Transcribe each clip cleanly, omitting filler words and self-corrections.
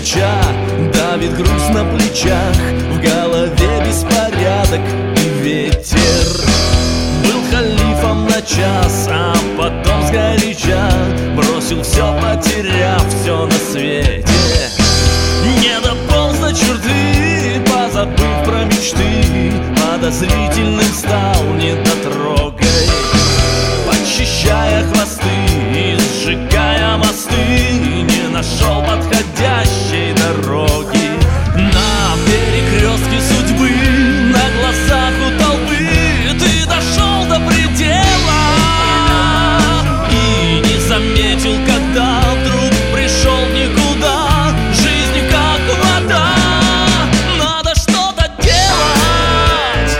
меча, давит груз на плечах, в голове беспорядок и ветер. Был халифом на час, а потом сгоряча бросил все, потеряв все на свете. Не дополз до черты, позабыв про мечты, подозрительным стал недотрогой, подчищая хвосты и сжигая мосты, не нашел подходящей дороги. На перекрестке судьбы, на глазах у толпы, ты дошел до предела и не заметил, когда вдруг пришел в никуда. Жизнь как вода, надо что-то делать.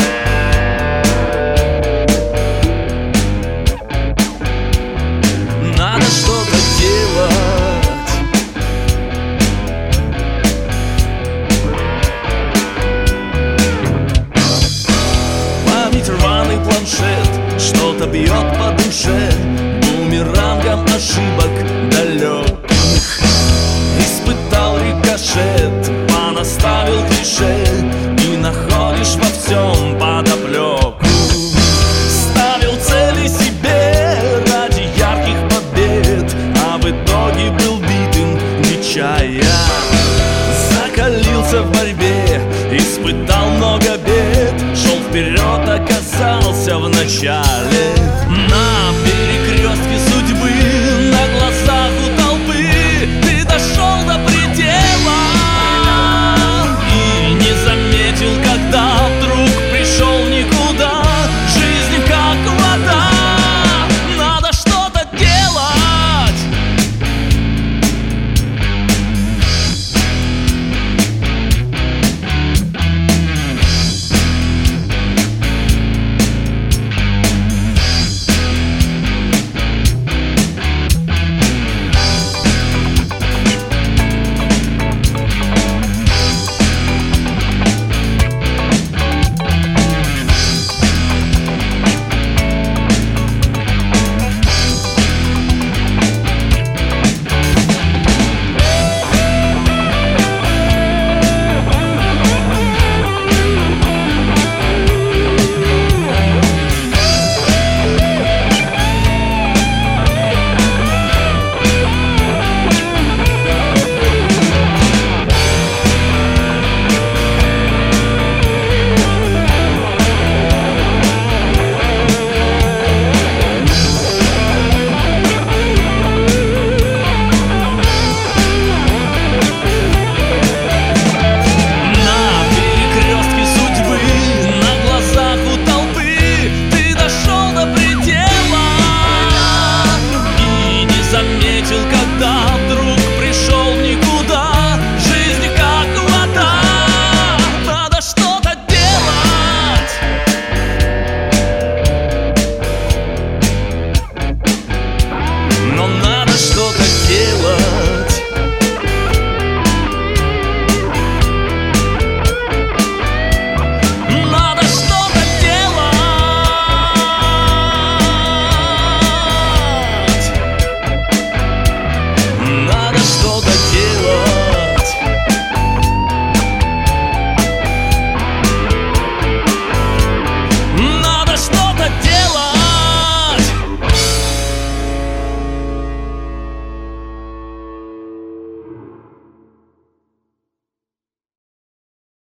Надо что-то делать. Память рваный планшет, что-то бьет по душе бумерангом ошибок далеких. Испытал рикошет, понаставил клише, и находишь во всем подоплеку. Ставил цели себе ради ярких побед, а в итоге был битым, не чая. Закалился в борьбе, испытал много бед, шел вперед, оказался в начале.